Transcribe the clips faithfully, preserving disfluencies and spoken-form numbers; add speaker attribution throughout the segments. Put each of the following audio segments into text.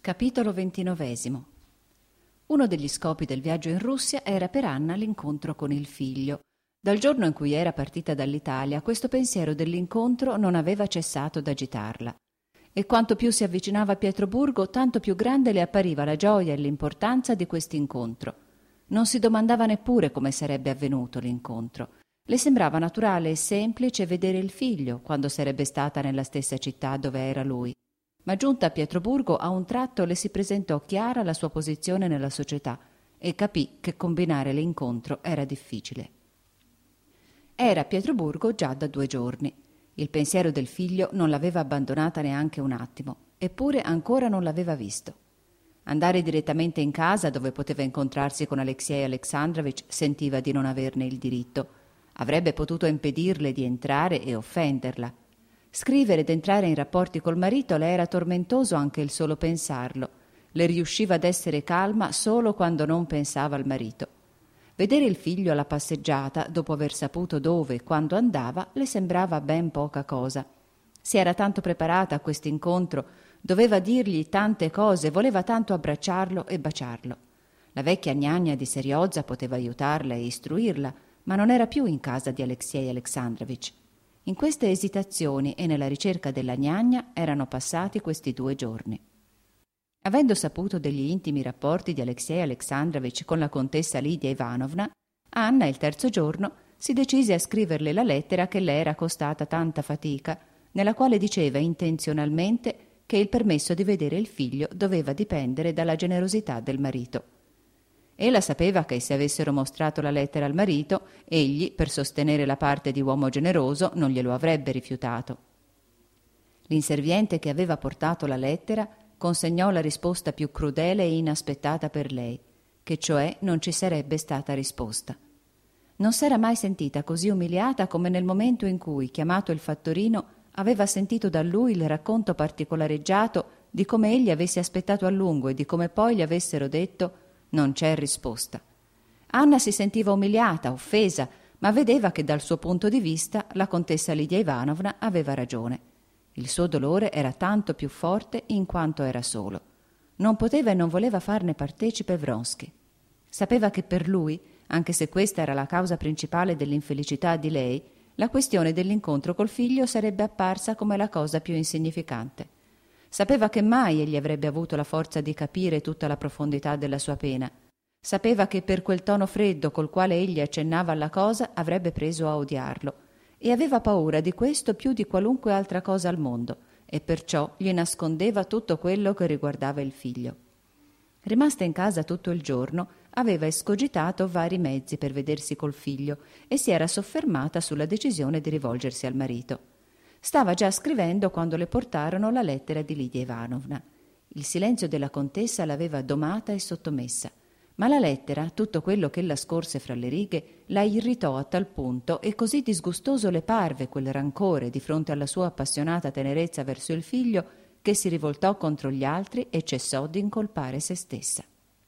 Speaker 1: Capitolo ventinovesimo. Uno degli scopi del viaggio in Russia era per Anna l'incontro con il figlio. Dal giorno in cui era partita dall'Italia, questo pensiero dell'incontro non aveva cessato d'agitarla. E quanto più si avvicinava a Pietroburgo, tanto più grande le appariva la gioia e l'importanza di quest'incontro. Non si domandava neppure come sarebbe avvenuto l'incontro. Le sembrava naturale e semplice vedere il figlio quando sarebbe stata nella stessa città dove era lui. Ma giunta a Pietroburgo, a un tratto le si presentò chiara la sua posizione nella società e capì che combinare l'incontro era difficile. Era a Pietroburgo già da due giorni. Il pensiero del figlio non l'aveva abbandonata neanche un attimo, eppure ancora non l'aveva visto. Andare direttamente in casa dove poteva incontrarsi con Alexei Alexandrovich sentiva di non averne il diritto. Avrebbe potuto impedirle di entrare e offenderla. Scrivere ed entrare in rapporti col marito le era tormentoso anche il solo pensarlo. Le riusciva ad essere calma solo quando non pensava al marito. Vedere il figlio alla passeggiata, dopo aver saputo dove e quando andava, le sembrava ben poca cosa. Si era tanto preparata a quest'incontro, doveva dirgli tante cose, voleva tanto abbracciarlo e baciarlo. La vecchia gnagna di Seriozza poteva aiutarla e istruirla, ma non era più in casa di Alexei Alexandrovich. In queste esitazioni e nella ricerca della gnagna erano passati questi due giorni. Avendo saputo degli intimi rapporti di Alexei Alexandrovich con la contessa Lidia Ivanovna, Anna, il terzo giorno, si decise a scriverle la lettera che le era costata tanta fatica, nella quale diceva intenzionalmente che il permesso di vedere il figlio doveva dipendere dalla generosità del marito. Ella sapeva che se avessero mostrato la lettera al marito, egli, per sostenere la parte di uomo generoso, non glielo avrebbe rifiutato. L'inserviente che aveva portato la lettera consegnò la risposta più crudele e inaspettata per lei, che cioè non ci sarebbe stata risposta. Non s'era mai sentita così umiliata come nel momento in cui, chiamato il fattorino, aveva sentito da lui il racconto particolareggiato di come egli avesse aspettato a lungo e di come poi gli avessero detto «non c'è risposta». Anna si sentiva umiliata, offesa, ma vedeva che dal suo punto di vista la contessa Lidia Ivanovna aveva ragione. Il suo dolore era tanto più forte in quanto era solo. Non poteva e non voleva farne partecipe Vronsky. Sapeva che per lui, anche se questa era la causa principale dell'infelicità di lei, la questione dell'incontro col figlio sarebbe apparsa come la cosa più insignificante. Sapeva che mai egli avrebbe avuto la forza di capire tutta la profondità della sua pena. Sapeva che per quel tono freddo col quale egli accennava alla cosa avrebbe preso a odiarlo, e aveva paura di questo più di qualunque altra cosa al mondo, e perciò gli nascondeva tutto quello che riguardava il figlio. Rimasta in casa tutto il giorno, aveva escogitato vari mezzi per vedersi col figlio e si era soffermata sulla decisione di rivolgersi al marito. Stava già scrivendo quando le portarono la lettera di Lidia Ivanovna. Il silenzio della contessa l'aveva domata e sottomessa, ma la lettera, tutto quello che ella scorse fra le righe, la irritò a tal punto e così disgustoso le parve quel rancore di fronte alla sua appassionata tenerezza verso il figlio che si rivoltò contro gli altri e cessò di incolpare se stessa.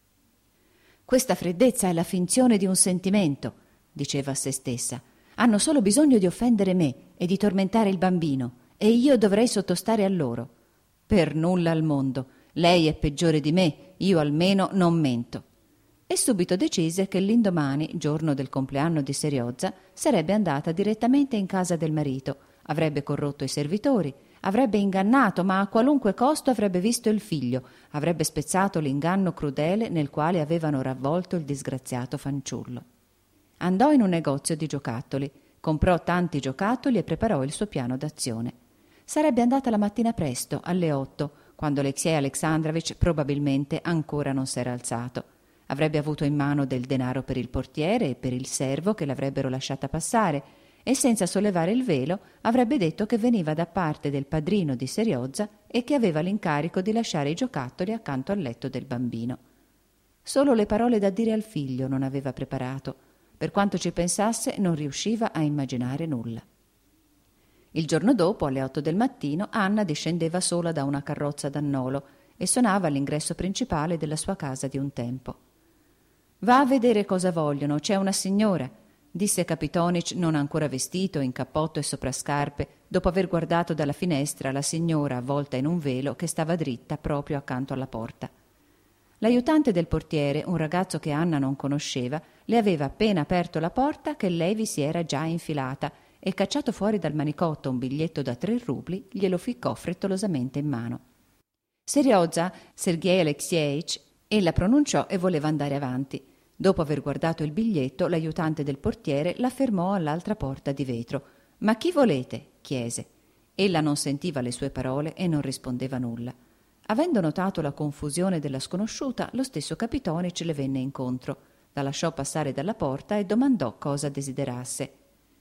Speaker 1: «Questa freddezza è la finzione di un sentimento», diceva a se stessa. «Hanno solo bisogno di offendere me e di tormentare il bambino, e io dovrei sottostare a loro. Per nulla al mondo. Lei è peggiore di me, io almeno non mento». E subito decise che l'indomani, giorno del compleanno di Seriozza, sarebbe andata direttamente in casa del marito, avrebbe corrotto i servitori, avrebbe ingannato, ma a qualunque costo avrebbe visto il figlio, avrebbe spezzato l'inganno crudele nel quale avevano ravvolto il disgraziato fanciullo. Andò in un negozio di giocattoli, comprò tanti giocattoli e preparò il suo piano d'azione. Sarebbe andata la mattina presto, alle otto, quando Alexei Alexandrovich probabilmente ancora non s'era alzato. Avrebbe avuto in mano del denaro per il portiere e per il servo che l'avrebbero lasciata passare e senza sollevare il velo avrebbe detto che veniva da parte del padrino di Seriozza e che aveva l'incarico di lasciare i giocattoli accanto al letto del bambino. Solo le parole da dire al figlio non aveva preparato. Per quanto ci pensasse non riusciva a immaginare nulla. Il giorno dopo, alle otto del mattino, Anna discendeva sola da una carrozza d'Annolo e suonava all'ingresso principale della sua casa di un tempo. «Va a vedere cosa vogliono, c'è una signora», disse Kapitonich non ancora vestito, in cappotto e soprascarpe, dopo aver guardato dalla finestra la signora avvolta in un velo che stava dritta proprio accanto alla porta. L'aiutante del portiere, un ragazzo che Anna non conosceva, le aveva appena aperto la porta che lei vi si era già infilata e, cacciato fuori dal manicotto un biglietto da tre rubli, glielo ficcò frettolosamente in mano. Seriozza, Sergej Alexeevich, ella pronunciò e voleva andare avanti. Dopo aver guardato il biglietto, l'aiutante del portiere la fermò all'altra porta di vetro. «Ma chi volete?» chiese. Ella non sentiva le sue parole e non rispondeva nulla. Avendo notato la confusione della sconosciuta, lo stesso Kapitonic le venne incontro, la lasciò passare dalla porta e domandò cosa desiderasse.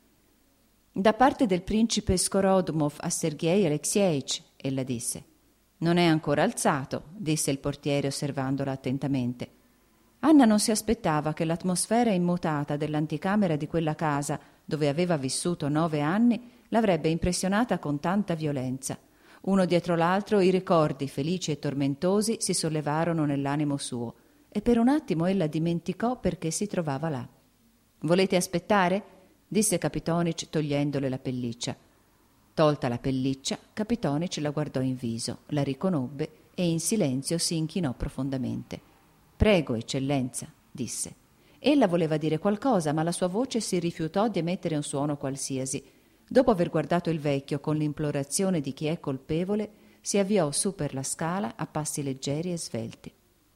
Speaker 1: «Da parte del principe Skorodumov a Sergej Alexeevich», ella disse. «Non è ancora alzato», disse il portiere osservandola attentamente. Anna non si aspettava che l'atmosfera immutata dell'anticamera di quella casa, dove aveva vissuto nove anni, l'avrebbe impressionata con tanta violenza. Uno dietro l'altro i ricordi felici e tormentosi si sollevarono nell'animo suo e per un attimo ella dimenticò perché si trovava là. «Volete aspettare?» disse Kapitonic togliendole la pelliccia. Tolta la pelliccia, Kapitonic la guardò in viso, la riconobbe e in silenzio si inchinò profondamente. «Prego, eccellenza», disse. Ella voleva dire qualcosa, ma la sua voce si rifiutò di emettere un suono qualsiasi. Dopo aver guardato il vecchio con l'implorazione di chi è colpevole, si avviò su per la scala a passi leggeri e svelti.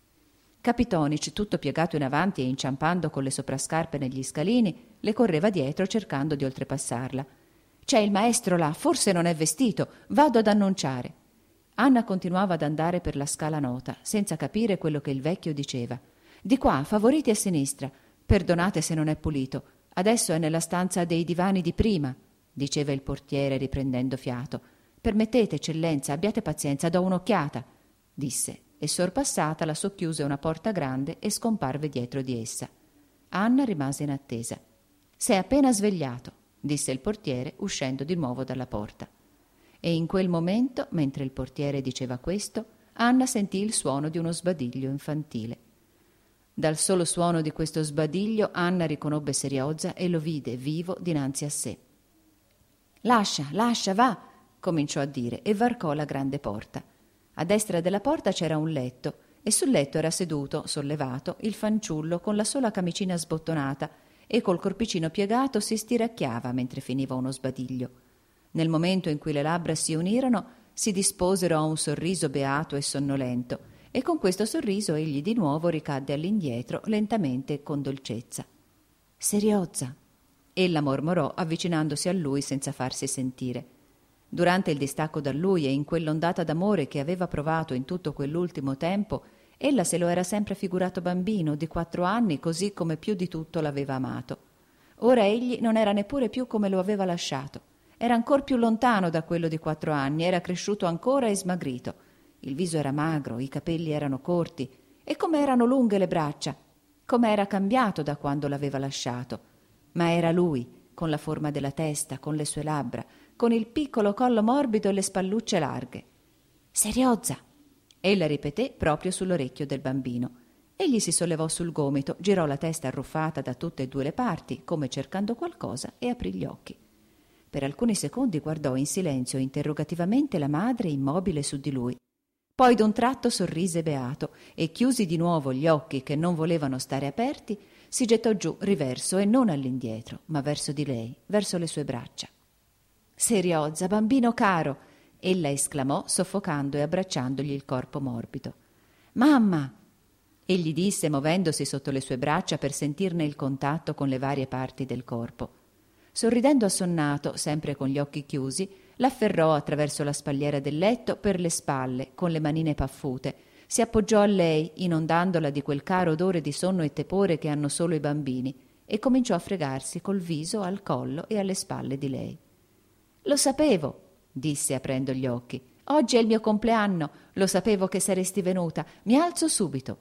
Speaker 1: Kapitonic, tutto piegato in avanti e inciampando con le soprascarpe negli scalini, le correva dietro cercando di oltrepassarla. «C'è il maestro là, forse non è vestito, vado ad annunciare». Anna continuava ad andare per la scala nota, senza capire quello che il vecchio diceva. «Di qua, favoriti a sinistra. Perdonate se non è pulito. Adesso è nella stanza dei divani di prima», diceva il portiere riprendendo fiato. «Permettete, eccellenza, abbiate pazienza, do un'occhiata», disse, e sorpassata la socchiuse una porta grande e scomparve dietro di essa. Anna rimase in attesa. «S'è appena svegliato», disse il portiere uscendo di nuovo dalla porta. E in quel momento, mentre il portiere diceva questo, Anna sentì il suono di uno sbadiglio infantile. Dal solo suono di questo sbadiglio Anna riconobbe Seriozza e lo vide vivo dinanzi a sé. «Lascia, lascia, va!» cominciò a dire e varcò la grande porta. A destra della porta c'era un letto e sul letto era seduto, sollevato, il fanciullo con la sola camicina sbottonata e col corpicino piegato si stiracchiava mentre finiva uno sbadiglio. Nel momento in cui le labbra si unirono, si disposero a un sorriso beato e sonnolento, e con questo sorriso egli di nuovo ricadde all'indietro, lentamente e con dolcezza. «Seriozza», ella mormorò avvicinandosi a lui senza farsi sentire. Durante il distacco da lui e in quell'ondata d'amore che aveva provato in tutto quell'ultimo tempo, ella se lo era sempre figurato bambino di quattro anni, così come più di tutto l'aveva amato. Ora egli non era neppure più come lo aveva lasciato. Era ancor più lontano da quello di quattro anni, era cresciuto ancora e smagrito. Il viso era magro, i capelli erano corti, e come erano lunghe le braccia, come era cambiato da quando l'aveva lasciato. Ma era lui, con la forma della testa, con le sue labbra, con il piccolo collo morbido e le spallucce larghe. «Seriozza!» ella ripeté proprio sull'orecchio del bambino. Egli si sollevò sul gomito, girò la testa arruffata da tutte e due le parti, come cercando qualcosa, e aprì gli occhi. Per alcuni secondi guardò in silenzio interrogativamente la madre immobile su di lui. Poi d'un tratto sorrise beato e, chiusi di nuovo gli occhi che non volevano stare aperti, si gettò giù riverso e non all'indietro, ma verso di lei, verso le sue braccia. «Seriozza, bambino caro!» ella esclamò, soffocando e abbracciandogli il corpo morbido. «Mamma!» egli disse, muovendosi sotto le sue braccia per sentirne il contatto con le varie parti del corpo. Sorridendo assonnato, sempre con gli occhi chiusi, l'afferrò attraverso la spalliera del letto per le spalle, con le manine paffute, si appoggiò a lei, inondandola di quel caro odore di sonno e tepore che hanno solo i bambini, e cominciò a fregarsi col viso al collo e alle spalle di lei. «Lo sapevo», disse aprendo gli occhi. «Oggi è il mio compleanno, lo sapevo che saresti venuta, mi alzo subito».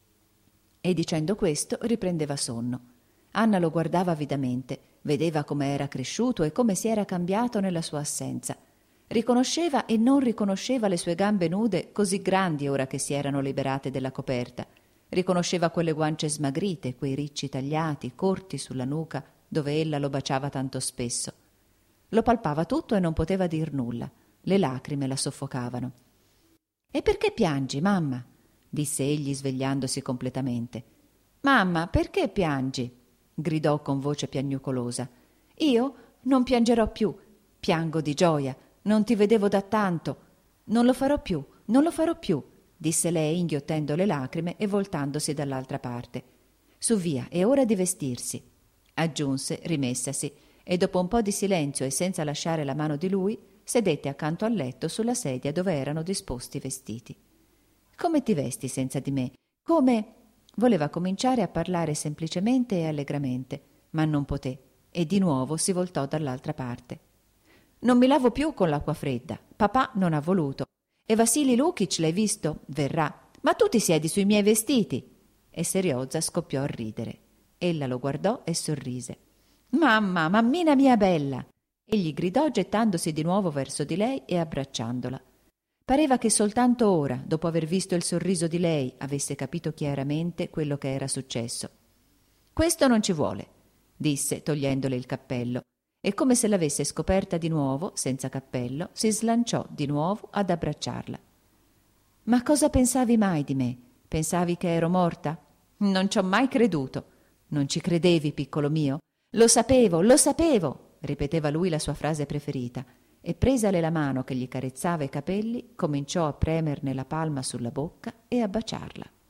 Speaker 1: E dicendo questo riprendeva sonno. Anna lo guardava avidamente, vedeva come era cresciuto e come si era cambiato nella sua assenza. Riconosceva e non riconosceva le sue gambe nude così grandi ora che si erano liberate della coperta. Riconosceva quelle guance smagrite, quei ricci tagliati, corti sulla nuca, dove ella lo baciava tanto spesso. Lo palpava tutto e non poteva dir nulla. Le lacrime la soffocavano. «E perché piangi, mamma?» disse egli svegliandosi completamente. «Mamma, perché piangi?» gridò con voce piagnucolosa. «Io non piangerò più. Piango di gioia. Non ti vedevo da tanto. Non lo farò più, non lo farò più», disse lei inghiottendo le lacrime e voltandosi dall'altra parte. «Su via, è ora di vestirsi», aggiunse rimessasi, e dopo un po' di silenzio e senza lasciare la mano di lui, sedette accanto al letto sulla sedia dove erano disposti i vestiti. «Come ti vesti senza di me? Come...» Voleva cominciare a parlare semplicemente e allegramente, ma non poté, e di nuovo si voltò dall'altra parte. «Non mi lavo più con l'acqua fredda. Papà non ha voluto. E Vasilij Lukic, l'hai visto? Verrà. Ma tu ti siedi sui miei vestiti!» E Seriozza scoppiò a ridere. Ella lo guardò e sorrise. «Mamma, mammina mia bella!» Egli gridò gettandosi di nuovo verso di lei e abbracciandola. Pareva che soltanto ora, dopo aver visto il sorriso di lei, avesse capito chiaramente quello che era successo. «Questo non ci vuole», disse togliendole il cappello, e come se l'avesse scoperta di nuovo, senza cappello, si slanciò di nuovo ad abbracciarla. «Ma cosa pensavi mai di me? Pensavi che ero morta? Non ci ho mai creduto. Non ci credevi, piccolo mio? Lo sapevo, lo sapevo!» ripeteva lui la sua frase preferita, e presale la mano che gli carezzava i capelli, cominciò a premerne la palma sulla bocca e a baciarla.